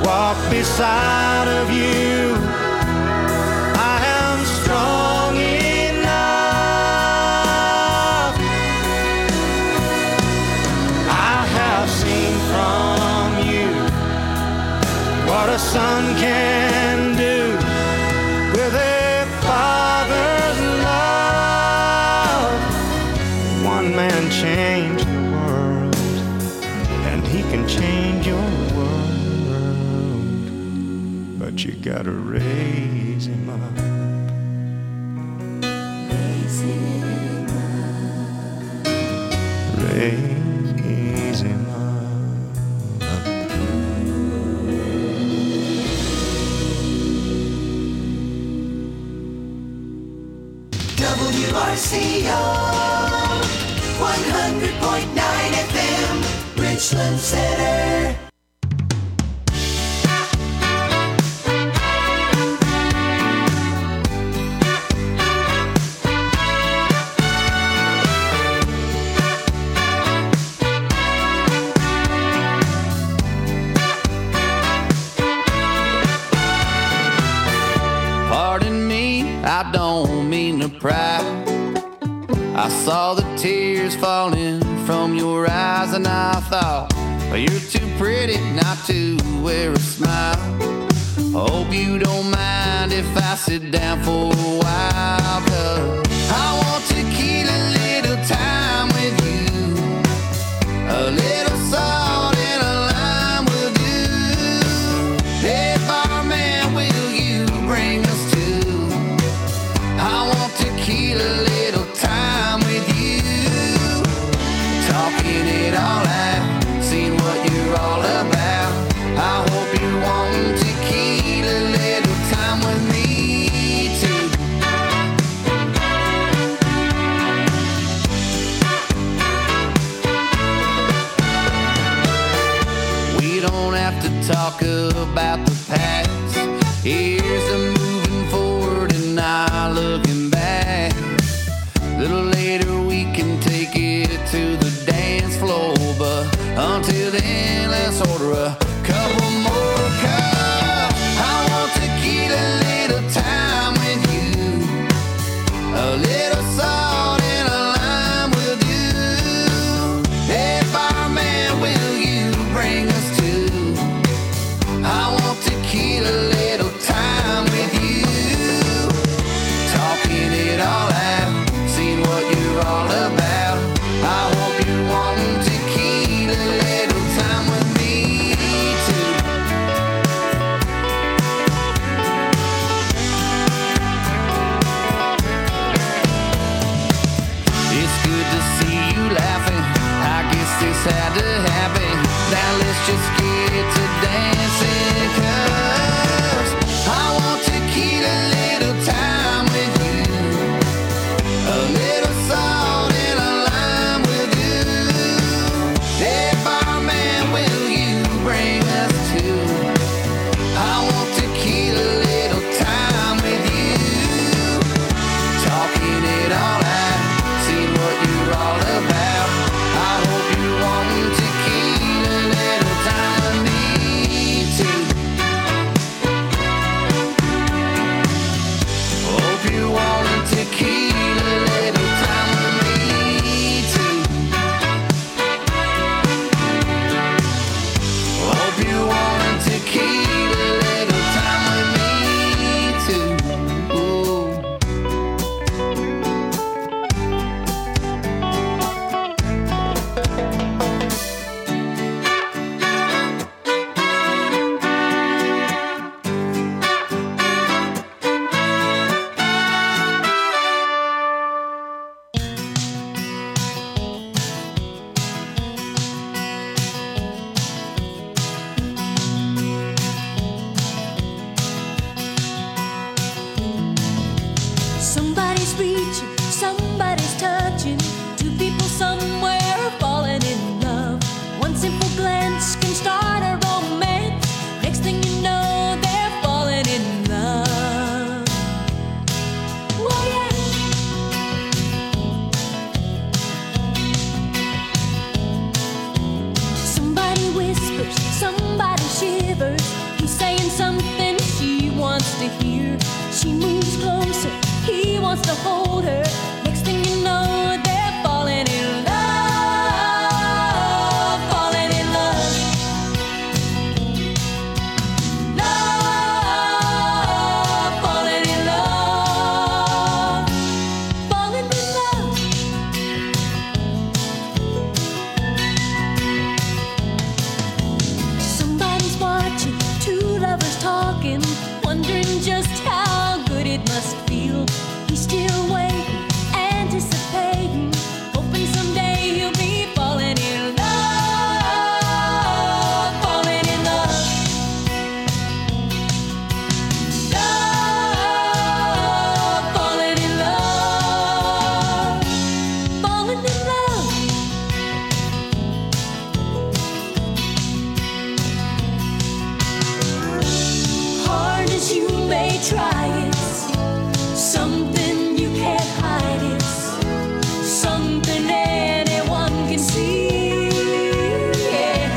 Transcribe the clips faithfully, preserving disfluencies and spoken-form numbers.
walk beside of you. I am strong enough. I have seen from you what a son can do with a father's love. One man changed the world, and he can change your world, but you gotta raise him up. Raise him up. Raise him up. W R C O one hundred point nine F M, Richland Center. Pardon me, I don't mean to pry. I saw the tears falling from your eyes, and I thought, well, you're too pretty not to wear a smile. Hope you don't mind if I sit down for a while, 'cause I want to keep a little time with you. A little salt and a lime will do. Hey, barman, will you bring us to? I want to keep a little time with you. Talking it all out, seeing what you're all about. I hope you want to keep a little time with me too. We don't have to talk about the past. Here's the moving forward and not looking back. A little later we can take it to the dance floor, but until then let's order a couple more cups. I want to keep a little time with you. A little salt and a lime will do. Hey, barman, will you bring us to? I want to keep a little time with you. Talking it all out, seeing what you're all about. I hope you want to keep a little time with me too. It's good to see you laughing. I guess this had to happen. Now let's just get to dancing, 'cause I want to keep a little time with you. A little salt and a lime will do. Hey, barman, will you bring us to? I want to keep a little time with you. Talking it all out, seeing what you're all about. I hope you want to keep a little time with me too. to hear. She moves closer, he wants to hold her. Next thing you know, they're falling in love, falling in love. Love, falling in love, falling in love. Somebody's watching, two lovers talking, wondering just how good it must feel. He's still waiting, anticipating, hoping someday he'll be falling in love, falling in love. Love, falling in love, falling in love. Hard as you may try, it's something you can't hide. It's something anyone can see. Yeah.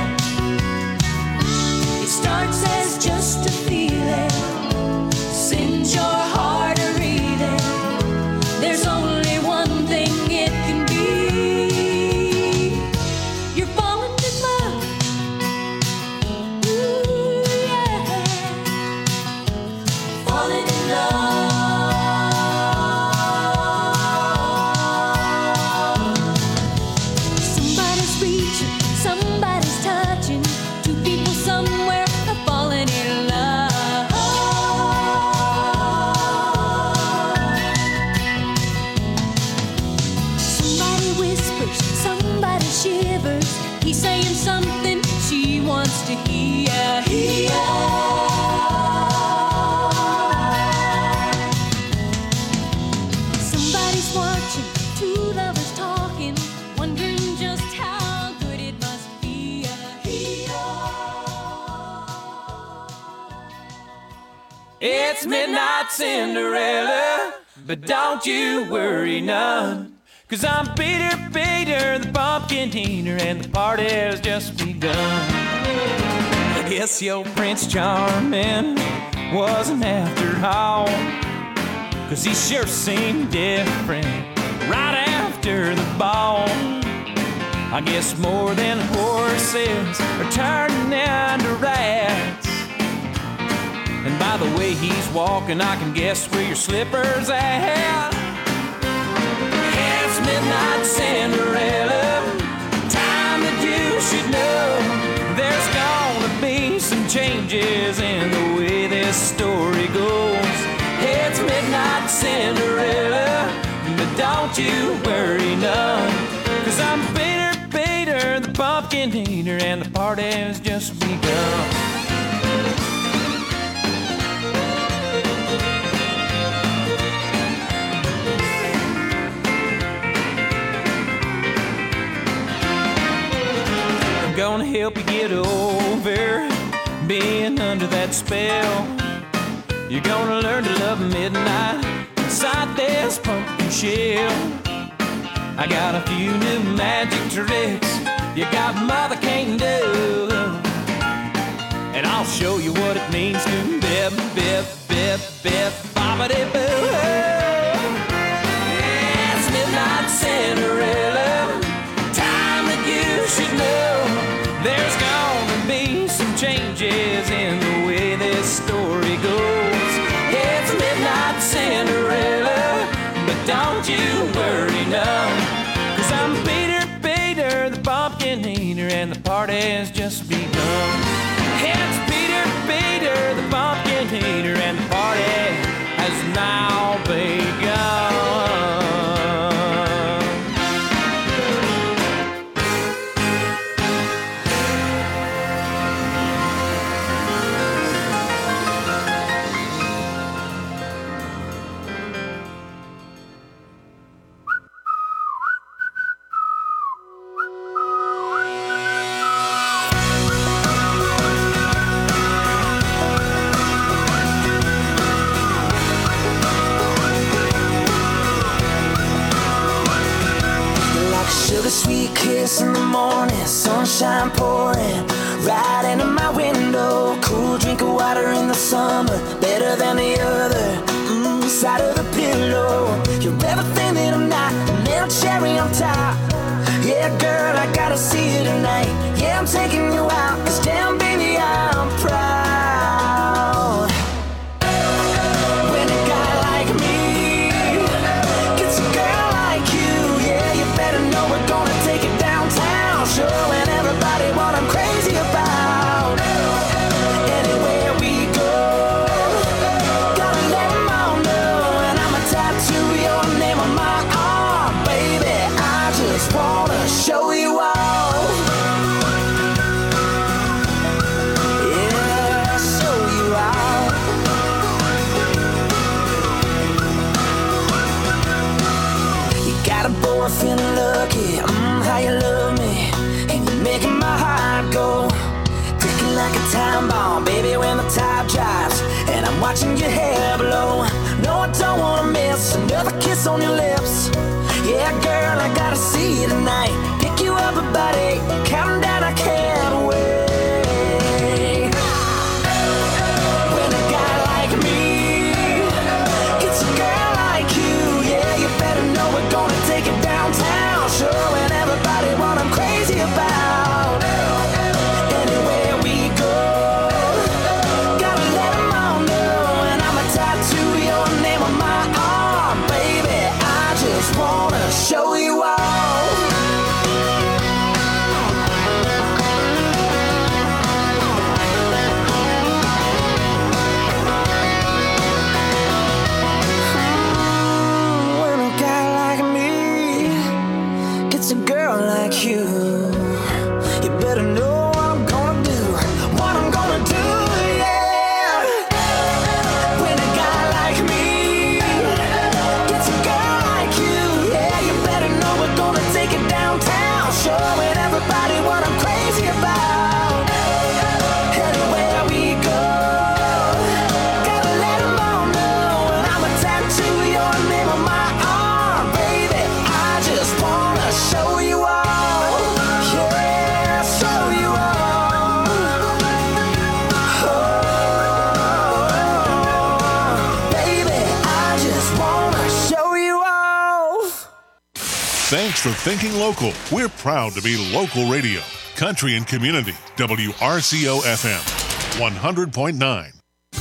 It starts as just a feeling, sends your heart a reeling. There's only one thing it can be. You're falling in love. Ooh, yeah. Falling in love. Somebody's reaching, somebody's touching. Two people somewhere are falling in love. Somebody whispers, somebody shivers. He's saying something she wants to hear. Hear. Somebody's watching, two lovers talking, wondering just how good it must be. It's midnight Cinderella, but don't you worry none. Cause I'm Peter, Peter, the pumpkin eater, and the party has just begun. I guess your Prince Charming wasn't after all, cause he sure seemed different right after the ball. I guess more than horses are turning into rats. And by the way he's walking, I can guess where your slipper's at. It's midnight Cinderella, time that you should know. There's gonna be some changes in the way this story goes. It's midnight Cinderella, but don't you worry none. Cause I'm Peter, Peter, the pumpkin eater, and the party has just begun. Gonna help you get over being under that spell. You're gonna learn to love midnight inside this pumpkin shell. I got a few new magic tricks you got mother can't do, and I'll show you what it means to bip, bip, bip, bip, bobbity boo. It's midnight Cinderella, time that you should know. There's gonna be some changes in the way this story goes. It's midnight Cinderella, but don't you worry none. Cause I'm Peter, Peter, the pumpkin eater, and the party has just begun. It's Peter, Peter, the pumpkin eater, and the party has now begun. kiss in the morning, sunshine pouring right into my window. Cool drink of water in the summer, better than the other mm, side of the pillow. You're everything that I'm not, a little cherry on top. Yeah, girl, I gotta see you tonight. Yeah, I'm taking you out, cause damn, baby, I'm proud. When a guy like me gets a girl like you, yeah, you better know we're gonna take it downtown, showing everybody what I'm crazy about. Anywhere we go, gotta let them all know, and I'ma tattoo your name on my arm, baby. I just wanna show you all. Yeah, show you all. You got a boy feeling lucky, mm, how you love me, and you're making my heart go ticking like a time bomb, baby, when the tide drops and I'm watching your hair blow. No, I don't wanna miss another kiss on your lips. Yeah, girl, I gotta see you tonight. Pick you up about eight, counting down, I can't wait. When a guy like me gets a girl like you, yeah, you better know we're gonna take it downtown, showing everybody what I'm crazy about. Anywhere we go, gotta let them all know, and I'ma tattoo your name on my arm, baby. I just wanna show you all. When a guy like me gets a girl like you, you better know what I'm gonna do, what I'm gonna do, yeah. When a guy like me gets a girl like you, yeah, you better know we're gonna take it downtown, showing everybody what I'm crazy about. Anywhere we go, gotta let them all know, and I'ma tattoo your name on my arm, baby. I just wanna show you all, yeah, show you all. Oh, baby, I just wanna show you all. Thanks for thinking local. We're proud to be local radio. Country and Community, W R C O F M, one hundred point nine.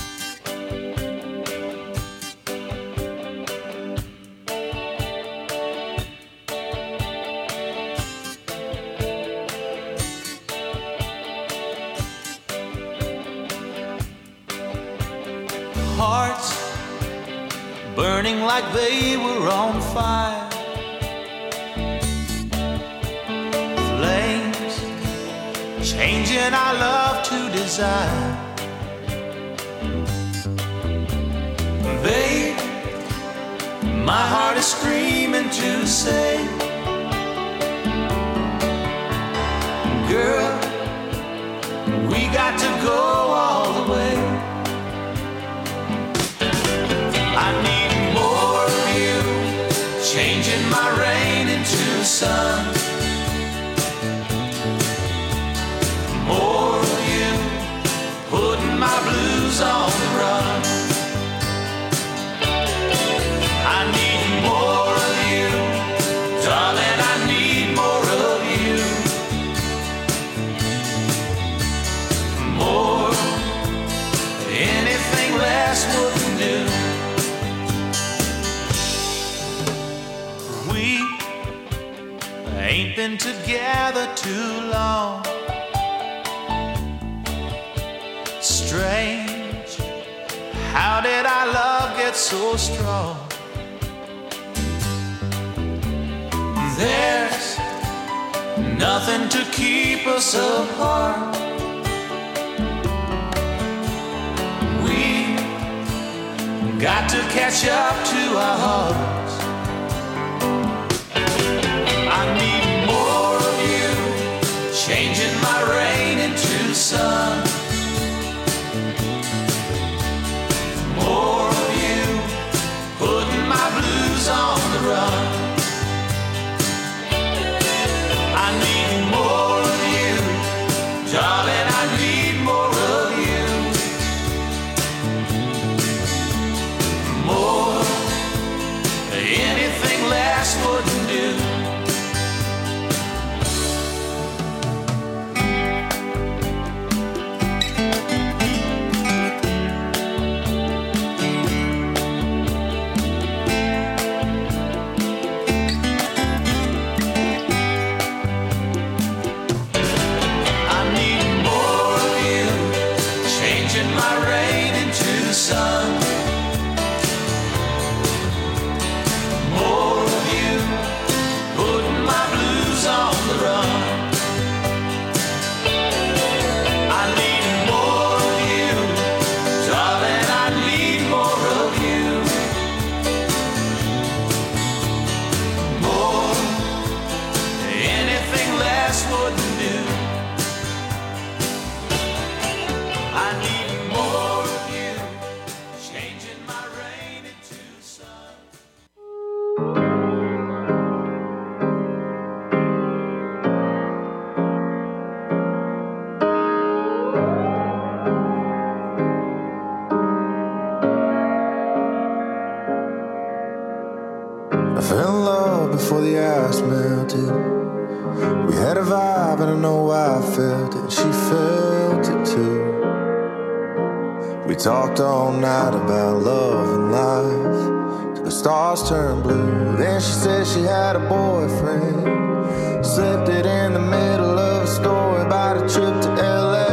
Hearts burning like they were on fire. Flames changing our love to desire. Babe, my heart is screaming to say, girl, we got to go all the way. I need more of you, changing my rain into sun. More of you, putting my blues on the run. I need more of you, darling, I need more of you. More, anything less wouldn't do. We ain't been together too long. Strange, how did our love get so strong? There's nothing to keep us apart. We got to catch up to our hearts. I need more of you, changing my rain into sun. More of you, putting my blues on the run. I too. We had a vibe and I know I felt it, she felt it too. We talked all night about love and life till the stars turned blue. Then she said she had a boyfriend, slipped it in the middle of a story about a trip to L A.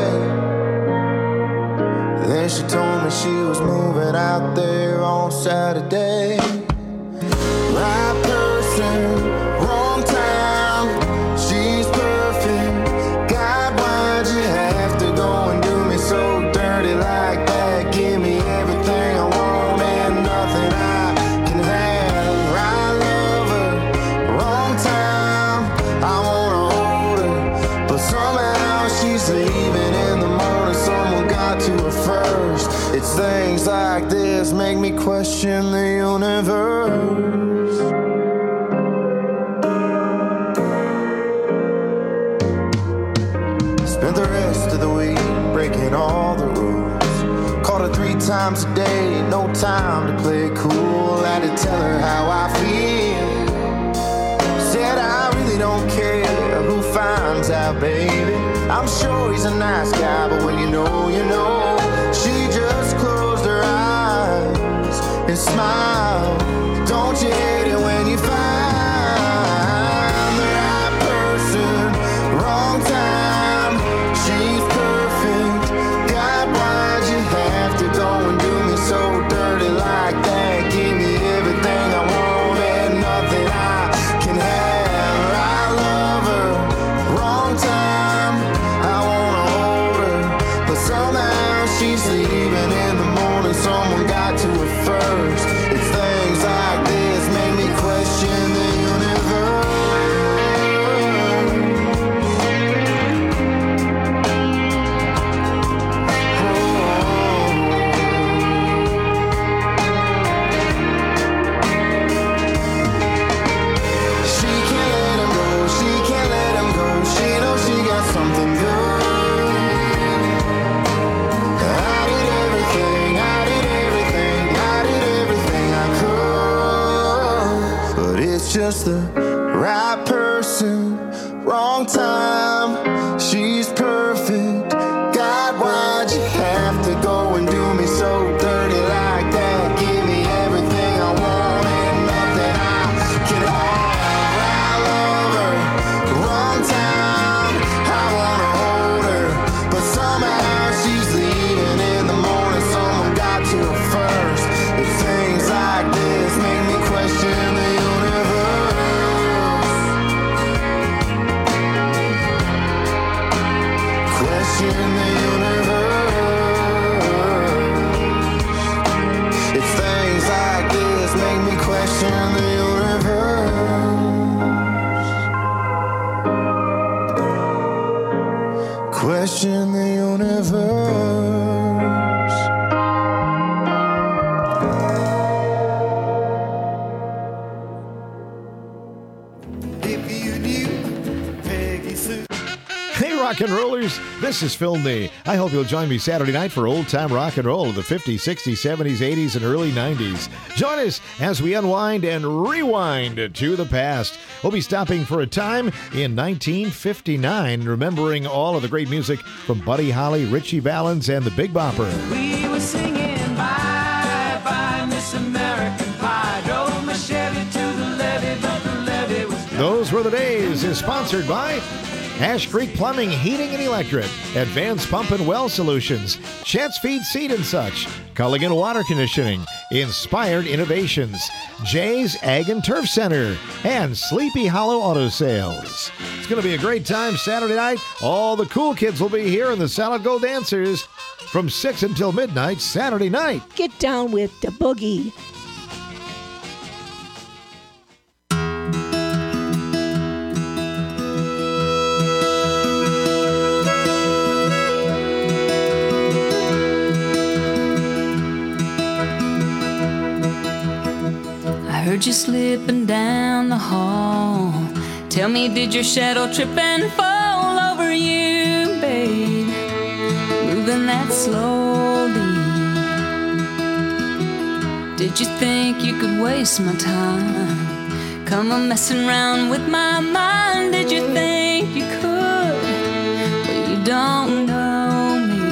Then she told me she was moving out there on Saturday. Right person, wrong time, she's perfect. God, why'd you have to go and do me so dirty like that? Give me everything I want and nothing I can have. I love her, wrong time, I wanna hold her, but somehow she's leaving in the morning. Someone got to her first. It's things like this make me question the universe. Spent the rest of the week breaking all the rules. Called her three times a day, no time to play it cool. Had to tell her how I feel. Said I really don't care who finds out, baby. I'm sure he's a nice guy, but when you know, you know. She just closed her eyes and smiled. Don't you hate it when you find the right person, wrong time? She's perfect. God, why'd you have to go and do me so dirty like that? Give me everything I want and nothing I can have. I love her, wrong time, I wanna hold her, but somehow she's leaving in the morning. Someone got to her first. It's things like this make me question the universe. She can't let him go, she can't let him go. She knows she got something good. I did everything, I did everything, I did everything I could. But it's just the right person, wrong time. She's perfect. God, why'd you have to go and do me so dirty like that? Give me everything I want and nothing I can have. I love her, wrong time, I wanna hold her, but somehow she's leaving in the morning. Someone got to her first. It's things like this make me question the universe. Question the universe. It's things like this make me question the universe. Question the universe. If you knew Peggy Sue. Hey, rock and rollers, this is Phil Nee. I hope you'll join me Saturday night for old time rock and roll of the fifties, sixties, seventies, eighties, and early nineties. Join us as we unwind and rewind to the past. We'll be stopping for a time in nineteen fifty-nine, remembering all of the great music from Buddy Holly, Ritchie Valens, and the Big Bopper. We were singing bye bye Miss American Pie. Drove my Chevy to the levee, but the levee was dry. Those were the days is sponsored by Ash Creek Plumbing, Heating and Electric, Advanced Pump and Well Solutions, Chance Feed Seed and Such, Culligan Water Conditioning, Inspired Innovations, Jay's Ag and Turf Center, and Sleepy Hollow Auto Sales. It's going to be a great time Saturday night. All the cool kids will be here in the Solid Gold Dancers from six until midnight Saturday night. Get down with the boogie. Heard you slipping down the hall. Tell me, did your shadow trip and fall over you, babe? Moving that slowly. Did you think you could waste my time? come a messing around with my mind. Did you think you could? Well, you don't know me.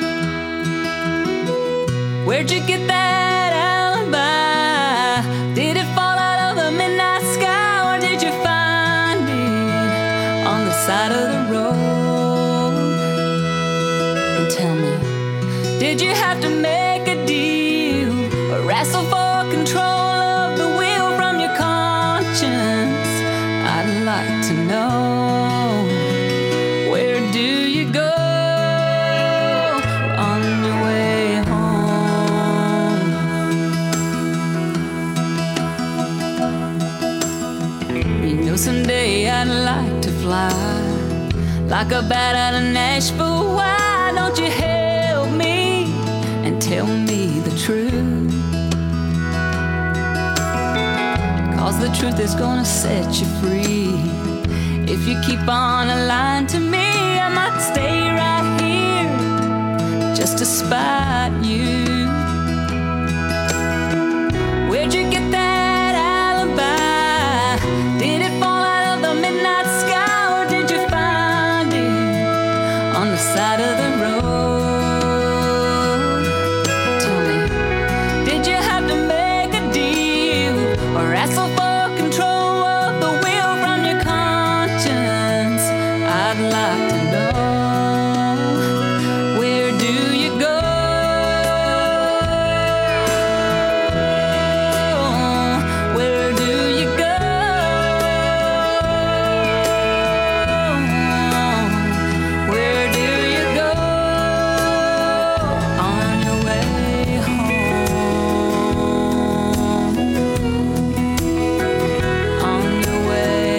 Where'd you get that alibi? Did it fall out of the midnight sky, or did you find it on the side of the road? And tell me, did you have to make a deal or wrestle for control of the wheel from your conscience? I'd like to know, where do you go on your way home? You know, someday I'd like to fly like a bat out of Nashville. Why don't you help me and tell me the truth? 'Cause the truth is gonna set you free. If you keep on lying to me, I might stay right here just to spite you. Where'd you get that alibi? Did it fall out of the midnight sky, or did you find it on the side of the road? Tell me, did you have to make a deal or wrestle for control of the wheel from your conscience? I'd like to know, where do you go? Where do you go? Where do you go on your way home? On your way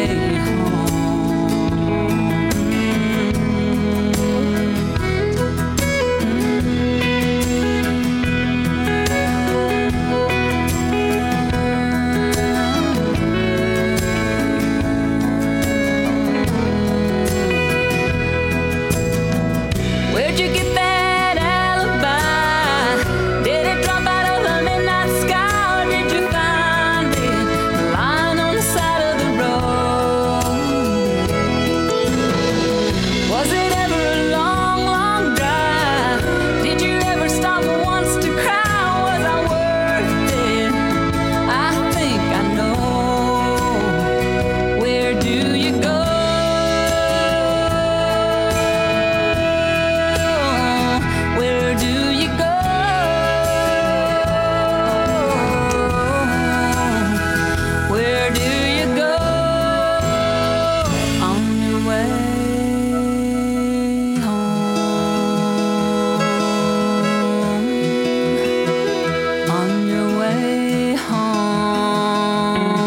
Where'd you get that alibi? Did it drop out of the midnight sky, or did you find it lying on the side of the road? Was it ever a long, long drive? Did you ever stop once to cry? Was I worth it? I think I know. Where do you go? Where do you go? Where do you go on your way home? On your way home.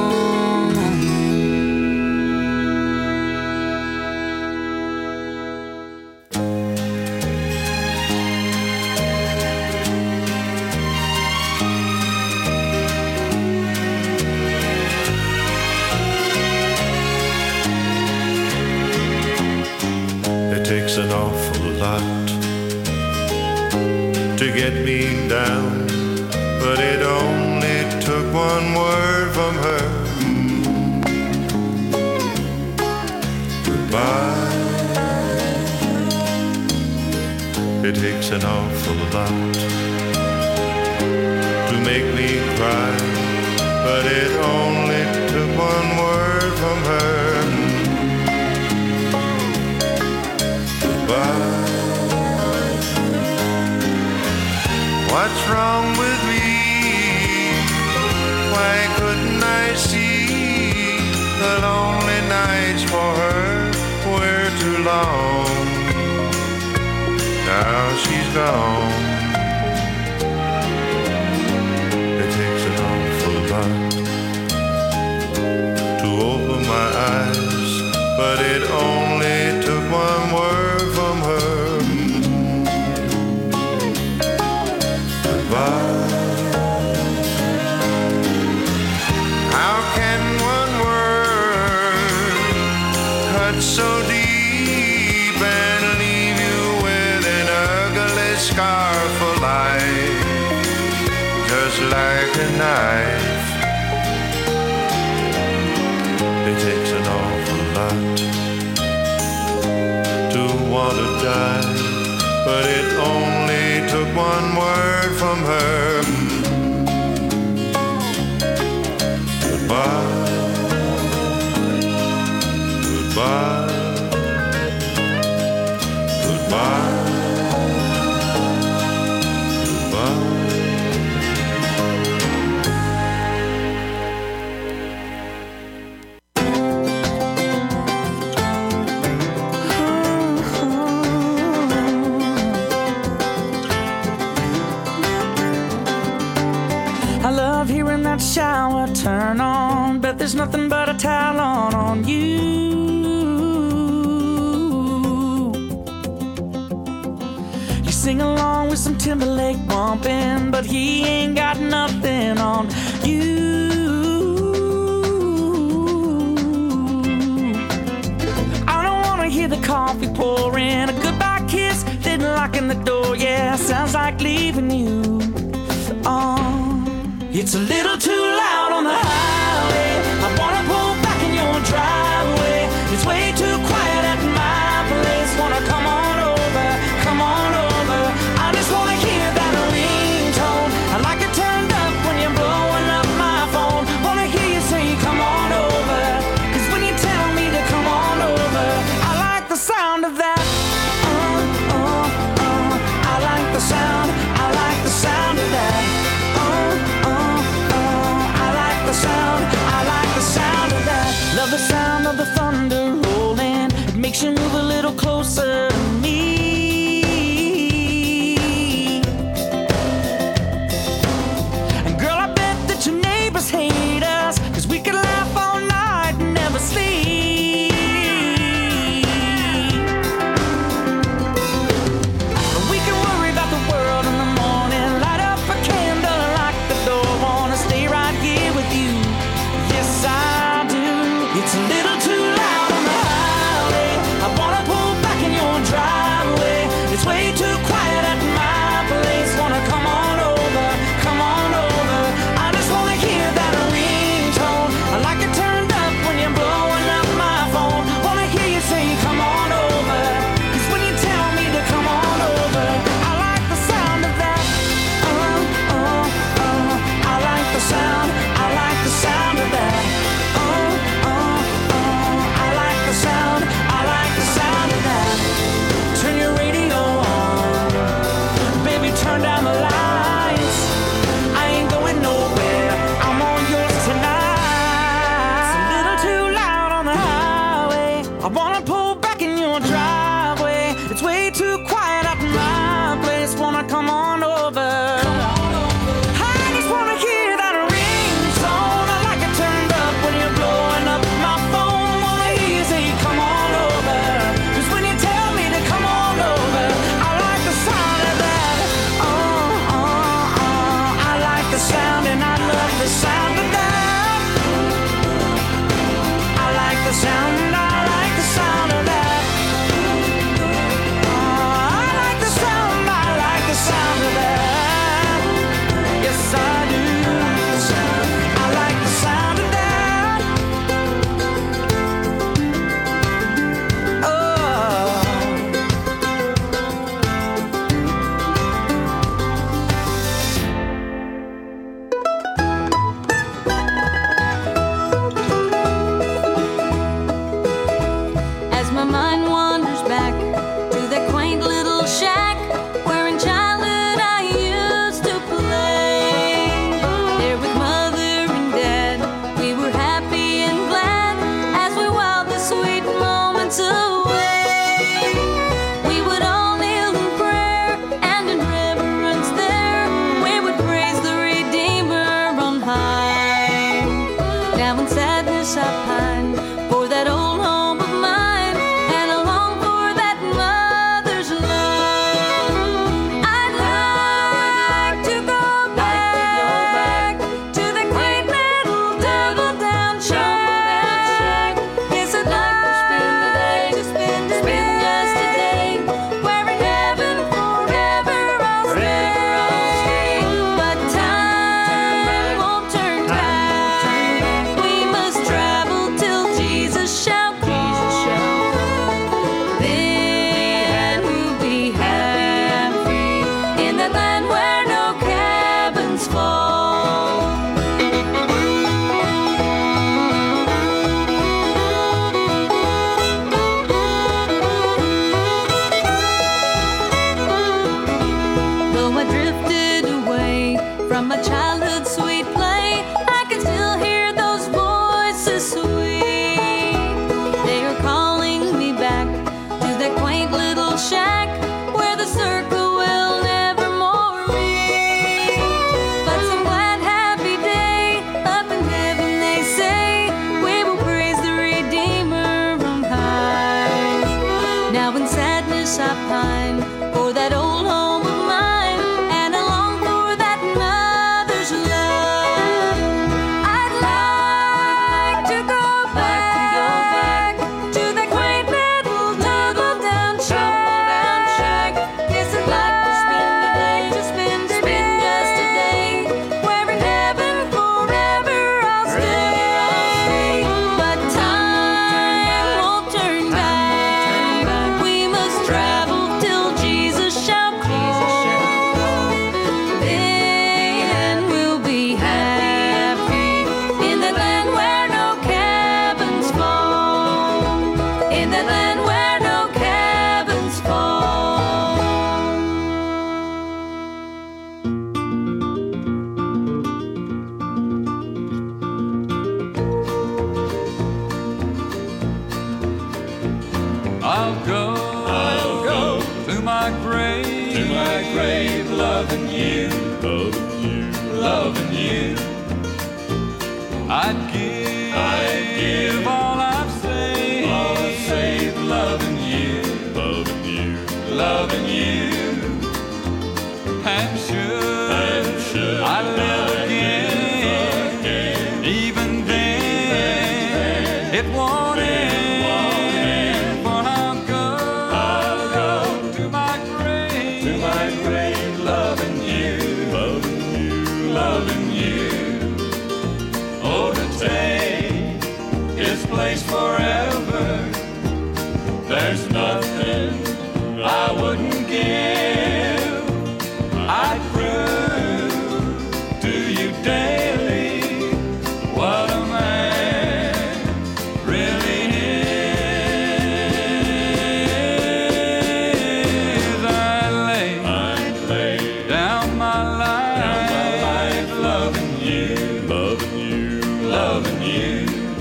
It takes an awful lot to get me down, but it only took one word from her. Goodbye. It takes an awful lot to make me cry, but it only took one word from her. Goodbye. What's wrong with me? Why couldn't I see the lonely nights for her were too long? Now she's gone. It takes an awful lot to open my eyes, but it only took one word from her. Goodbye. How can one word cut so deep and leave you with an ugly scar for life, just like a knife? takes an awful lot to want to die, but it only took one word from her. Goodbye, goodbye, goodbye, goodbye. I love hearing that shower turn on, but there's nothing but a towel on on you. You sing along with some Timberlake bumping, but he ain't got nothing on you. I don't wanna hear the coffee pouring, a goodbye kiss, then locking the door. Yeah, sounds like leaving you. Oh, it's a little too loud on the highway. I wanna pull back in your driveway. It's way too quiet at my place. Wanna come on over, come on over. I just wanna hear that ringtone. I like it turned up when you're blowing up my phone. Wanna hear you say come on over, 'cause when you tell me to come on over, I like the sound of that. Uh, uh, uh. I like the sound, I like the sound of that. Sound, I like the sound of that. Love the sound of the thunder rolling. It makes you move a little closer to me. And girl, I bet that your neighbors hate us, 'cause we could laugh all night and never sleep. And we can worry about the world in the morning. Light up a candle, lock the door. Wanna stay right here with you. Yes, I do. It's a little too loud on the highway. I wanna pull back in your driveway. It's way too quiet at my place. Wanna come on over, come on over. I just wanna hear that ringtone. I like it turned up when you're blowing up my phone. Wanna hear you say come on over, 'cause when you tell me to come on over, I like the sound of that. Uh, uh, uh. I like the sound, I like the sound of that. Oh, oh, oh. I like the sound, I like the sound of that. Turn your radio on, baby, turn down the lights. I ain't going nowhere, I'm all yours tonight. It's a little too loud on the highway. I wanna pull back in your driveway. It's way too quiet at my place. Wanna come on over. I just wanna hear that ringtone. I like it turned up when you're blowing up my phone. Wanna hear you say come on over, 'cause when you tell me to come on over, I like the sound of that. Oh, oh, oh. I like the sound and I love the sound of that. I like the sound, I like the sound of that. Oh, I like the sound, I like the sound of that. Yes, I do. I like the sound of that. Oh. As my mind wanders back to that quaint little shack where in childhood I used to play. There with mother and dad, we were happy and glad as we whiled the sweet moments away. We would all kneel in prayer and in reverence there we would praise the Redeemer on high. Now in sadness I pine for that old home of mine, and I long though in sadness I pine for that old home of mine, and I long for that mother's love. I'd like to go back to that quaint little tumble-down shack. Yes, I'd like to spend a day, to spend a spend just a day, where in heaven forever I'll stay. But time won't turn back. We must travel till Jesus shall call. Then we'll be happy in that land where no cabins fall. In that land where no cabins fall. I'll go, I'll go to my grave, to my grave, loving you, loving you, loving you. I'd give, I'd give all I've saved, all I've saved, loving you, loving you, loving you. And should, and should I live again, even then, it won't end. For I'll go, I'll go to my grave, to my grave, loving you, loving you, loving you. Oh, to take His place forever, there's nothing I wouldn't give. I'd prove to you daily what a man really is. I lay, I lay down my life, down my life, loving you, loving you, loving you.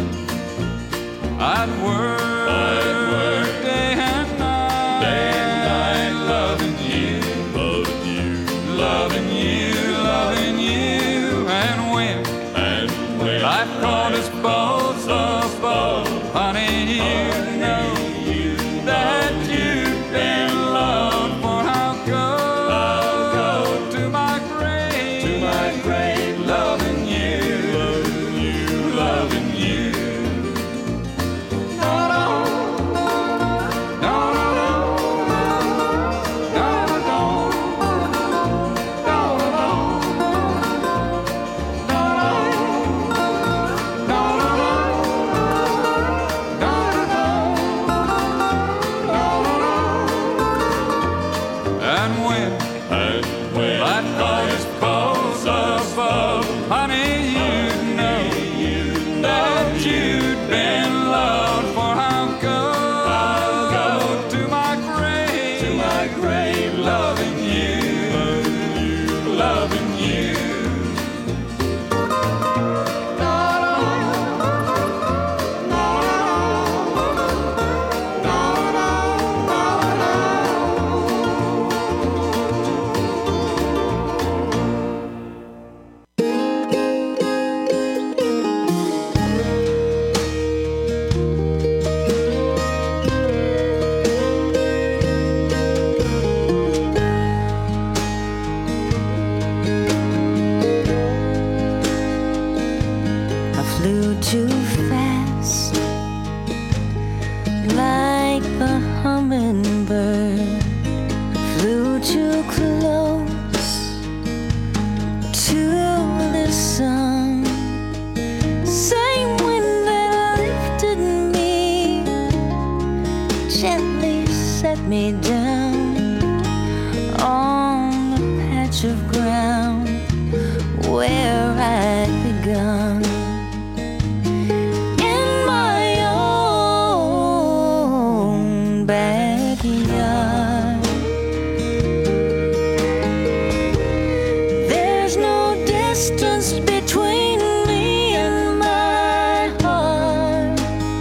I'd work, I'd work day and night, day and night, loving you, loving you, loving you, loving you. And when, and when life caught us both above, honey, you know that you've been loved. For I'll go, I'll go to my grave, to my grave, loving you, loving you, loving you. No, no, no, no, no, no, no, no, no, and when, and when life caught us both above, honey, you know that you'd been loved. For I'll go, I'll go to my grave, to my grave, loving you, loving you. I flew too fast, like the hummingbird. Flew too close to the sun. Same wind that lifted me gently set me down on the patch of ground where I'd begun. In my own backyard, there's no distance between me and my heart.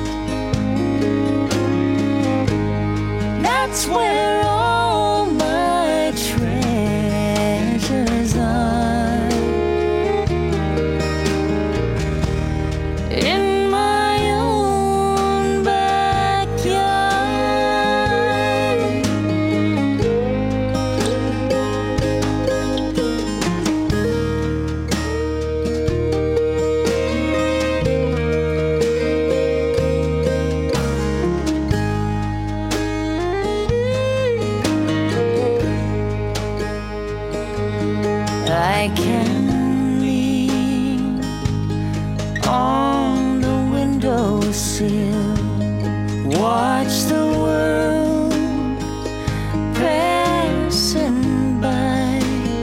That's where all my treasures are. In my own backyard. I can lean on the windowsill, watch the world passing by.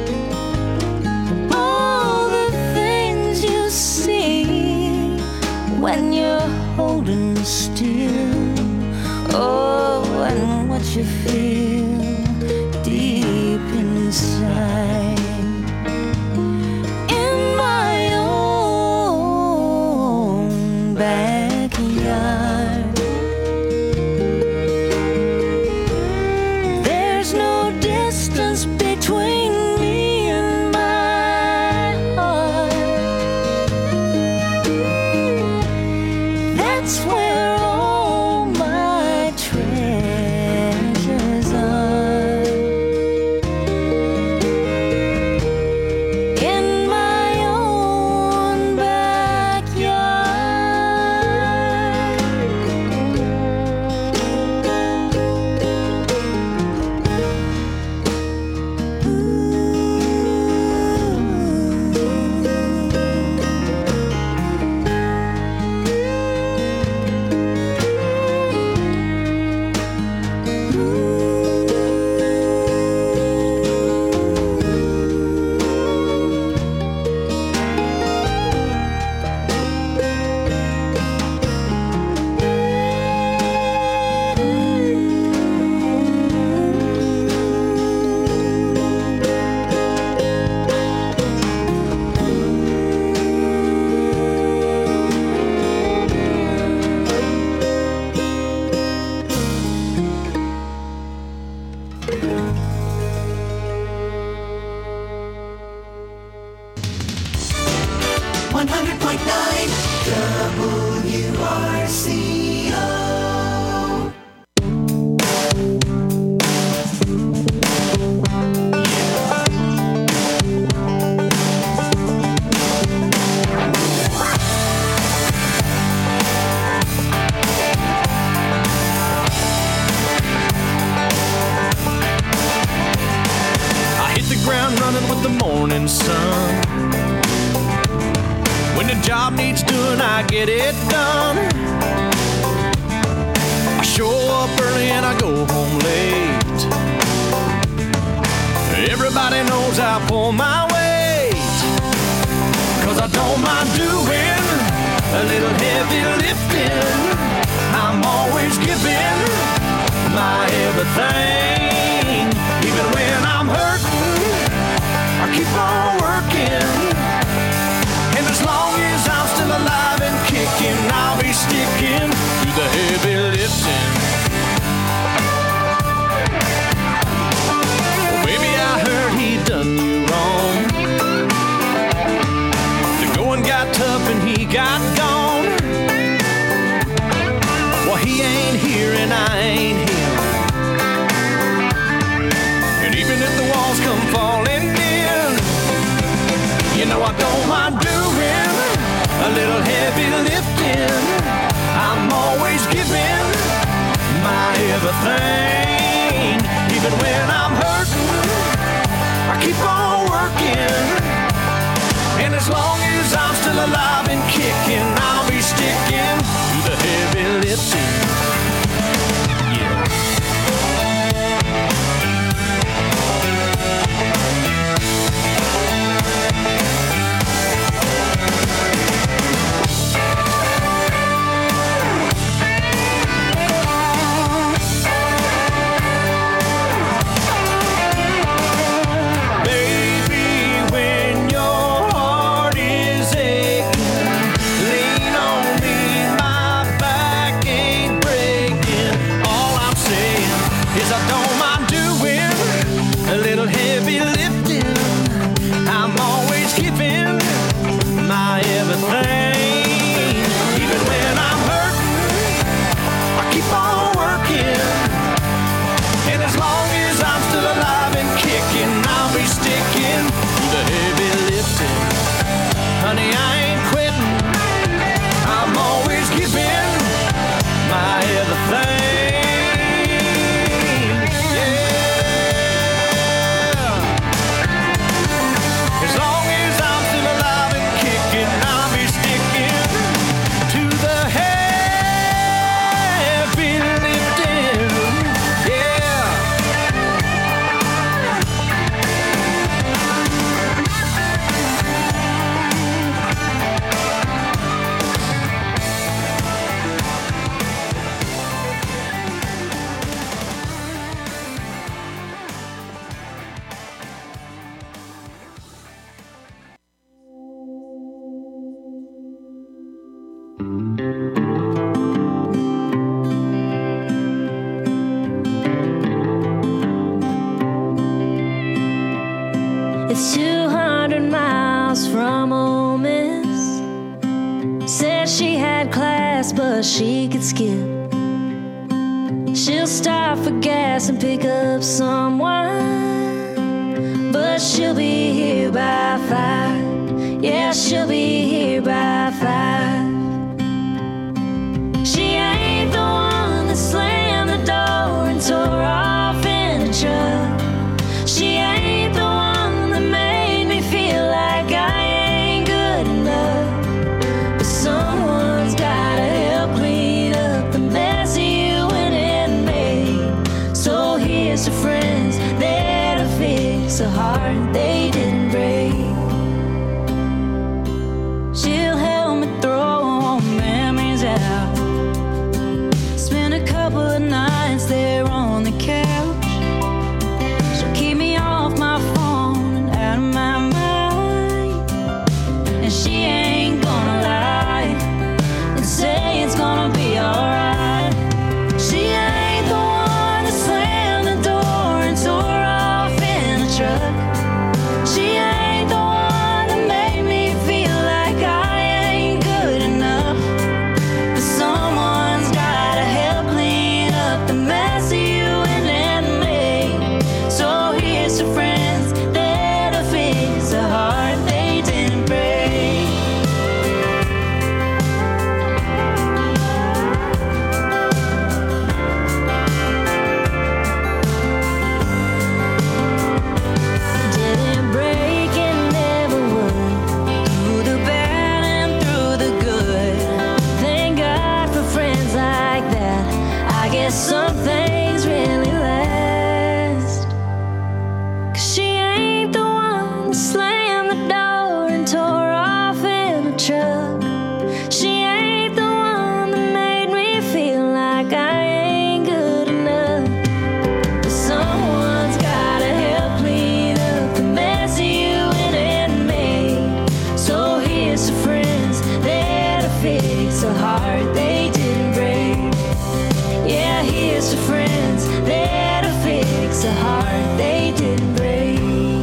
All the things you see when you're holding still, oh, and what you feel deep inside. In my own backyard, there's no distance between me and my heart. That's where all my treasures are. In my own one hundred point nine W R C O. I hit the ground running with the morning sun. When the job needs doing, I get it done. I show up early and I go home late. Everybody knows I pull my weight, 'cause I don't mind doing a little heavy lifting. I'm always giving my everything. Even when I'm hurting, I keep on working. And as long as I'm still alive and kicking, I'll be sticking to the heavy lifting. Well, baby, I heard he done you wrong. The going got tough and he got gone. Well, he ain't here and I ain't him. And even if the walls come falling in, you know I don't mind doing a little heavy lifting. I'm always giving my everything. Even when I'm hurting, I keep on working. And as long as I'm still alive and kicking, I'll be sticking to the heavy lifting. Yeah. Honey, I ain't quitting. I'm always giving my everything. Yeah. As long She's two hundred miles from Ole Miss. Said she had class, but she could skip. She'll stop for gas and pick up some wine, but she'll be here by five. Yeah, she'll be here by five. She ain't the one that slammed the door and tore off in a truck. She ain't the one that made me feel like I ain't good enough. But someone's gotta help clean up the mess you went and made. So here's to friends that'll fix a heart they didn't break. She'll help me throw memories out. Spend a couple of nights there on the couch. She'll keep me off my phone and out of my mind. And she ain't gonna lie and say it's gonna be alright. She ain't the one that slammed the door and tore off in a truck. She ain't the one that made me feel like I ain't good enough. But someone's gotta help clean up the mess you and then made. So here's to friends that'll fix a heart they didn't break. Didn't break and never would. Through the bad and through the good. Thank God for friends like that. I guess some things really last. 'Cause she ain't the one that slammed the door and tore off in a truck. She ain't the one that made me feel like I ain't good enough. But someone's gotta help clean up the mess you went and made. So here's to friends that'll fix a heart they didn't break. Yeah, here's to friends that'll fix a heart they didn't break.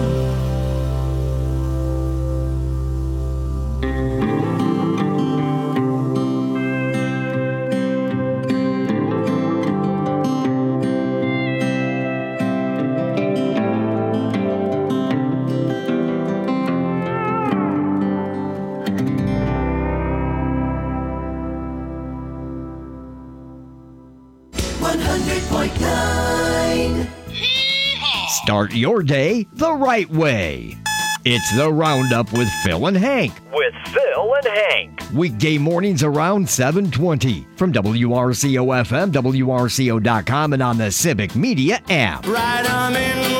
one hundred point nine. Start your day the right way. It's the Roundup with Phil and Hank. With Phil and Hank. Weekday mornings around seven twenty from W R C O F M, W R C O dot com, and on the Civic Media app. Right on in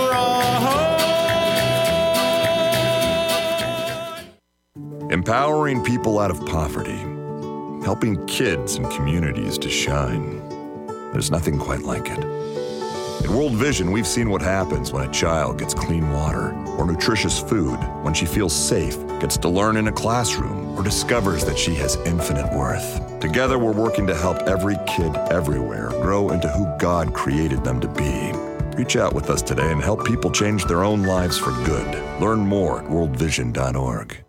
Empowering people out of poverty. Helping kids and communities to shine. There's nothing quite like it. At World Vision, we've seen what happens when a child gets clean water or nutritious food, when she feels safe, gets to learn in a classroom, or discovers that she has infinite worth. Together, we're working to help every kid everywhere grow into who God created them to be. Reach out with us today and help people change their own lives for good. Learn more at world vision dot org.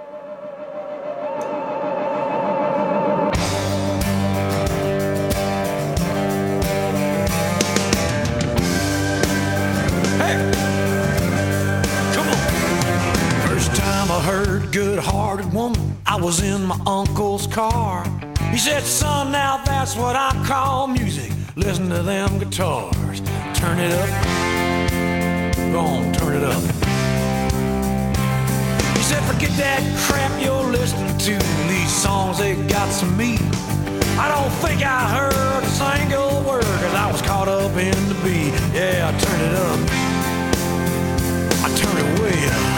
Good-hearted woman, I was in my uncle's car. He said, son, now that's what I call music. Listen to them guitars. Turn it up. Go on, turn it up. He said, forget that crap you're listening to. These songs, they got some meat. I don't think I heard a single word, cause I was caught up in the beat. Yeah, I turned it up. I turned it way up.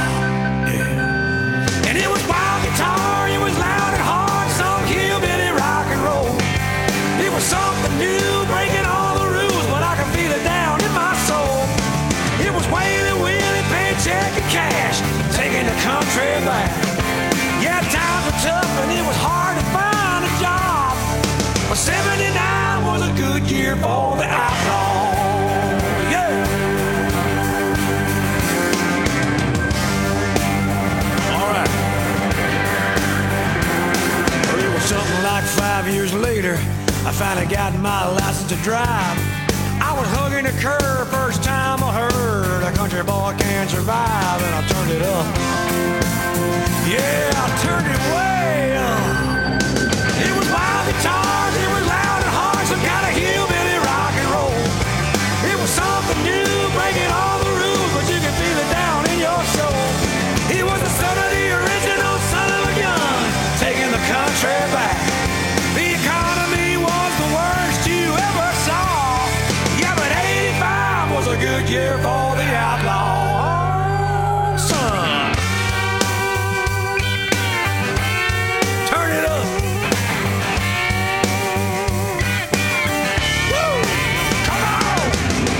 It was wild guitar, it was loud and hard, some hillbilly rock and roll. It was something new, breaking all the rules, but I could feel it down in my soul. It was Waylon Willie, paycheck and cash, taking the country back. Yeah, times were tough and it was hard to find a job, but seventy-nine was a good year for the outlaw. Yeah. drive. I was hugging the curb first time I heard a country boy can't survive, and I turned it up. Yeah, I turned it way up. It was wild guitars, it was loud and hard, some kind of hillbilly rock and roll. It was something new, breaking all the rules, but you could feel it down in your soul. He was the son of the original son of a gun, taking the country back. The economy was the worst you ever saw. Yeah, but eighty-five was a good year for the outlaw. Oh, son. Turn it up. Woo! Come on!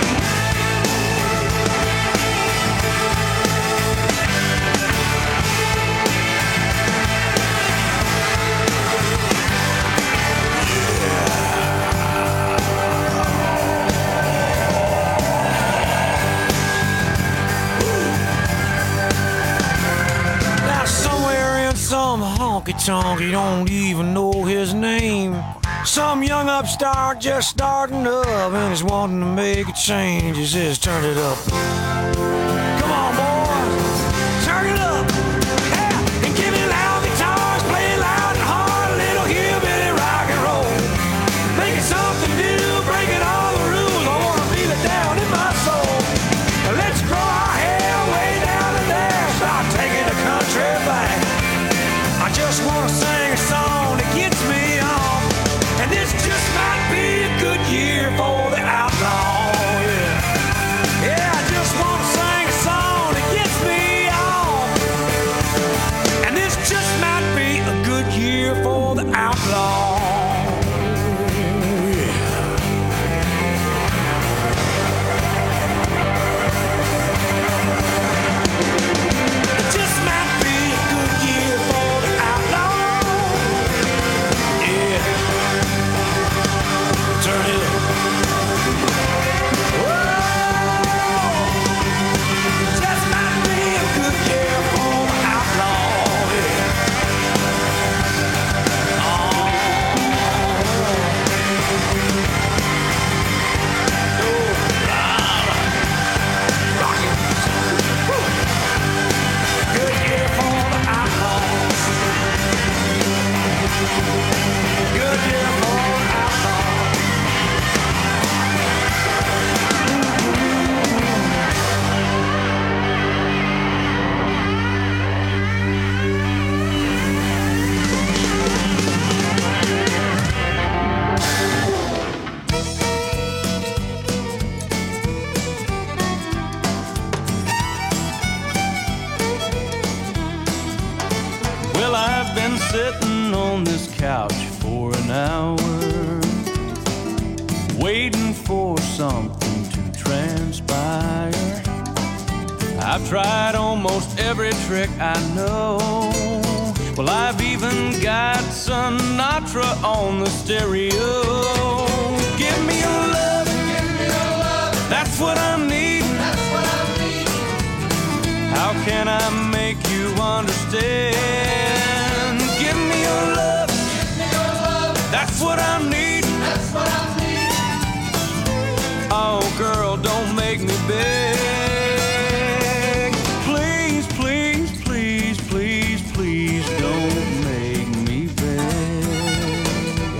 Now somewhere in some honky-tonk, you don't even know his name. Some young upstart just starting up and is wanting to make a change. He says, turn it up. Come on, boys, turn it up. Yeah, and give me loud guitars, play loud and hard, a little hillbilly rock and roll. Make it something new, breaking all the rules. I want to feel it down in my soul. Let's grow our hair way down in there, start taking the country back. I just want to sing a song that gets me on, and this just might be a good year for the outlaw. Yeah, yeah, I just want to sing a song that gets me on, and this just might be a good year for the outlaw. It just might be a good year for the outlaw. Yeah. Turn it up. Whoa. Just might be a good year for the outlaw. Yeah. Oh. Oh, loud. Rockin'. Woo. Good year for the outlaws. Good year for the outlaws. Well, I've been sitting on this couch for an hour, waiting for something to transpire. I've tried almost every trick I know. Well, I've even got Sinatra on the stereo. Give me your love, give me your love. That's what I'm needing. That's what I'm needing. How can I make you understand? Give me your love, give me your love. That's what I'm needing. That's what I'm needing. Oh, girl, don't make me beg. Please, please, please, please, please, don't make me beg.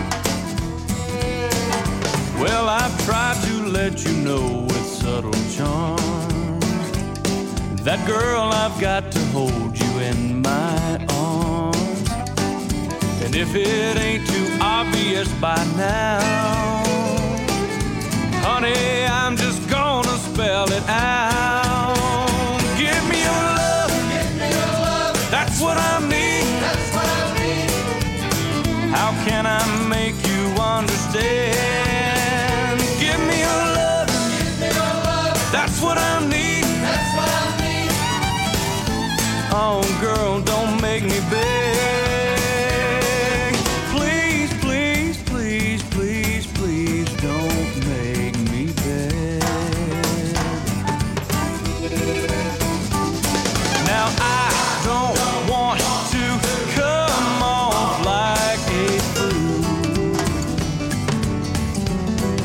Well, I've tried to let you know with subtle charm that, girl, I've got to hold you in my arms. And if it ain't too obvious by now, honey, I'm just gonna spell it out. Give me your love, give me your love. That's what I need. That's what I need. How can I make you understand? Give me your love, give me your love. That's what I need. That's what I need. Oh, girl, don't make me beg. Please, please, please, please, please, don't make me beg. Now I don't want to come off like a fool,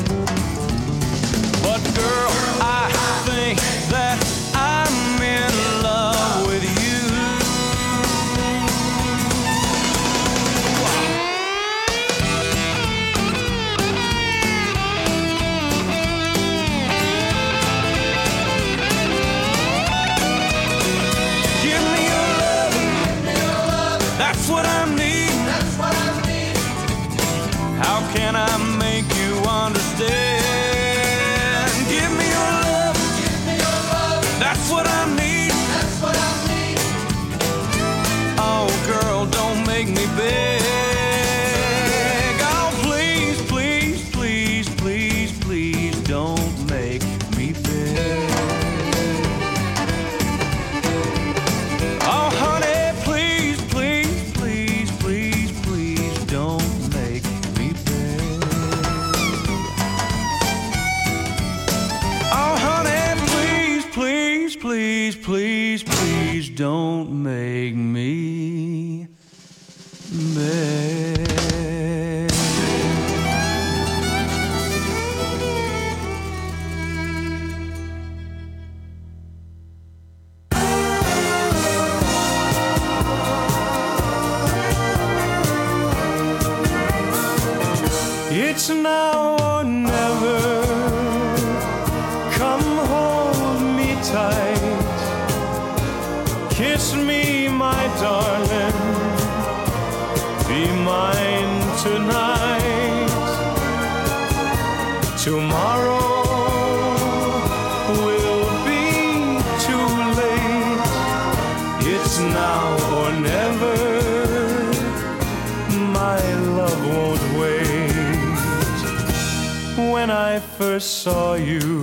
please, please, please don't make me beg. It's now or never. Come hold me tight. Kiss me, my darling. Be mine tonight. Tomorrow will be too late. It's now or never. My love won't wait. When I first saw you,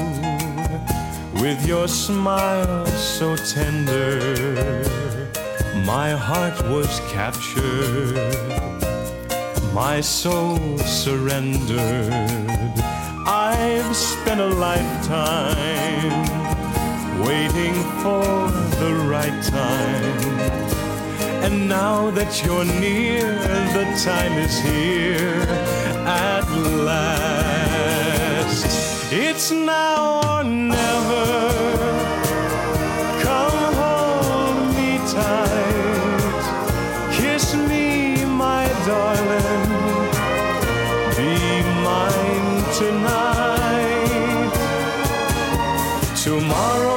with your smile so tender, my heart was captured, my soul surrendered. I've spent a lifetime waiting for the right time. And now that you're near, the time is here at last. It's now or never. Come hold me tight. Kiss me, my darling. Be mine tonight. Tomorrow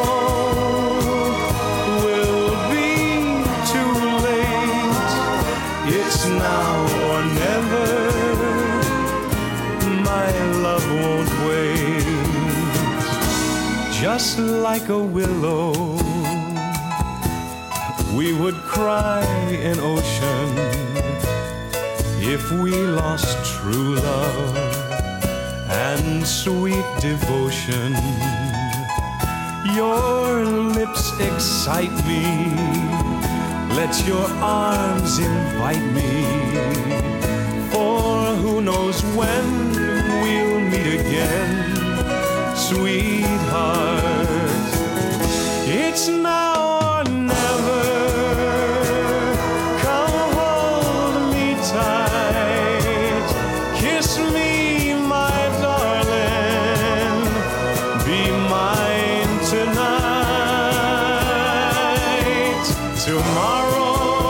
will be too late. It's now or never. My love won't wait. Just like a willow, we would cry in ocean if we lost true love and sweet devotion. Your lips excite me. Let your arms invite me. For who knows when we'll meet again, sweetheart. It's now or never. Come hold me tight. Kiss me, my darling. Be mine tonight. Tomorrow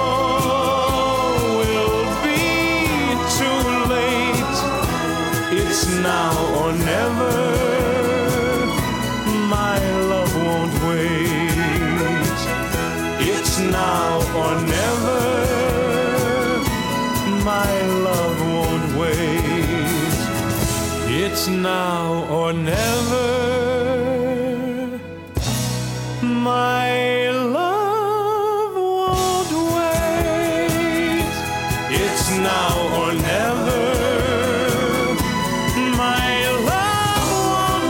will be too late. It's now or never. My love won't wait. It's now or never. My love won't wait. It's now or never. My love won't wait. It's now or never. My love won't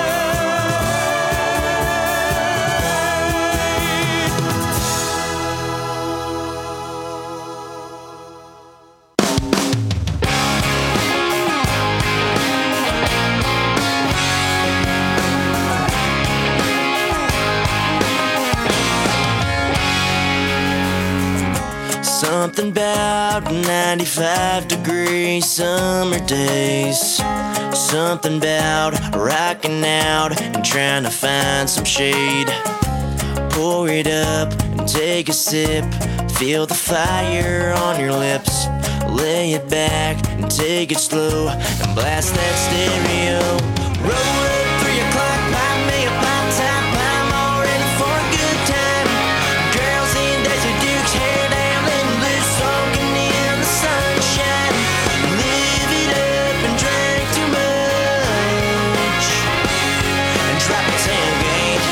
Something about ninety-five degree summer days. Something about rocking out and trying to find some shade. Pour it up and take a sip. Feel the fire on your lips. Lay it back and take it slow and blast that stereo. Roll up three o'clock, light me a pop top. I'm all ready for a good time. Girls in Desert Dukes, hair down, letting loose, soaking in the sunshine. Live it up and drink too much and drop a tailgate.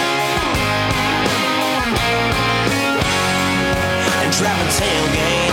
And drop a tailgate.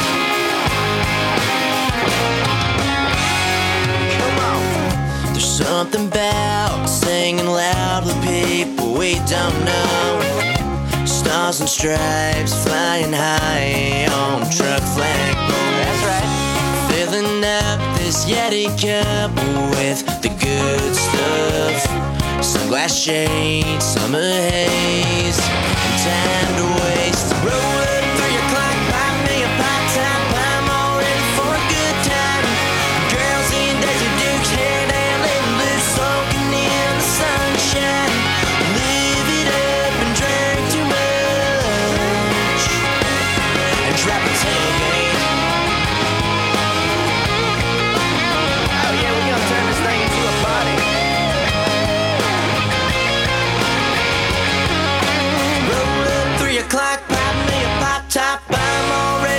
There's something about singing loud with people we don't know. Stars and stripes flying high on truck flagpoles. That's right. Filling up this Yeti cup with the good stuff. Sunglass shades, summer haze. town.